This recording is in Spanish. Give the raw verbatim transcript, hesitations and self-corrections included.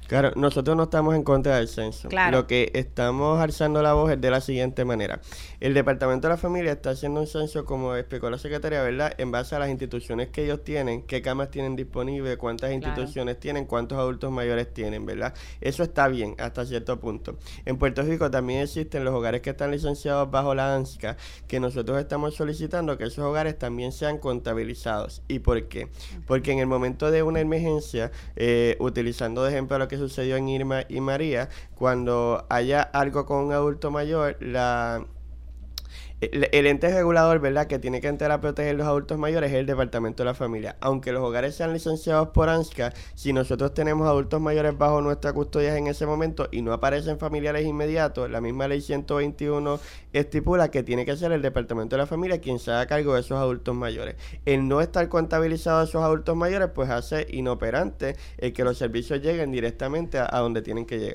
Claro, nosotros no estamos en contra del censo. Claro, Lo que estamos alzando la voz es de la siguiente manera. El Departamento de la Familia está haciendo un censo, como explicó la secretaria, ¿verdad? En base a las instituciones que ellos tienen, qué camas tienen disponibles, cuántas claro. instituciones tienen, cuántos adultos mayores tienen, ¿verdad? Eso está bien hasta cierto punto. En Puerto Rico también existen los hogares que están licenciados bajo la ANSCA, que nosotros estamos solicitando que esos hogares también sean contabilizados. ¿Y por qué? Porque en el momento de una emergencia, eh, utilizando de ejemplo lo que sucedió en Irma y María, cuando haya algo con un adulto mayor, la el, el ente regulador, ¿verdad?, que tiene que entrar a proteger los adultos mayores es el Departamento de la Familia. Aunque los hogares sean licenciados por ANSCA, si nosotros tenemos adultos mayores bajo nuestra custodia en ese momento y no aparecen familiares inmediatos, la misma ley ciento veintiuno estipula que tiene que ser el Departamento de la Familia quien se haga cargo de esos adultos mayores. El no estar contabilizado esos adultos mayores, pues hace inoperante el que los servicios lleguen directamente a, a donde tienen que llegar.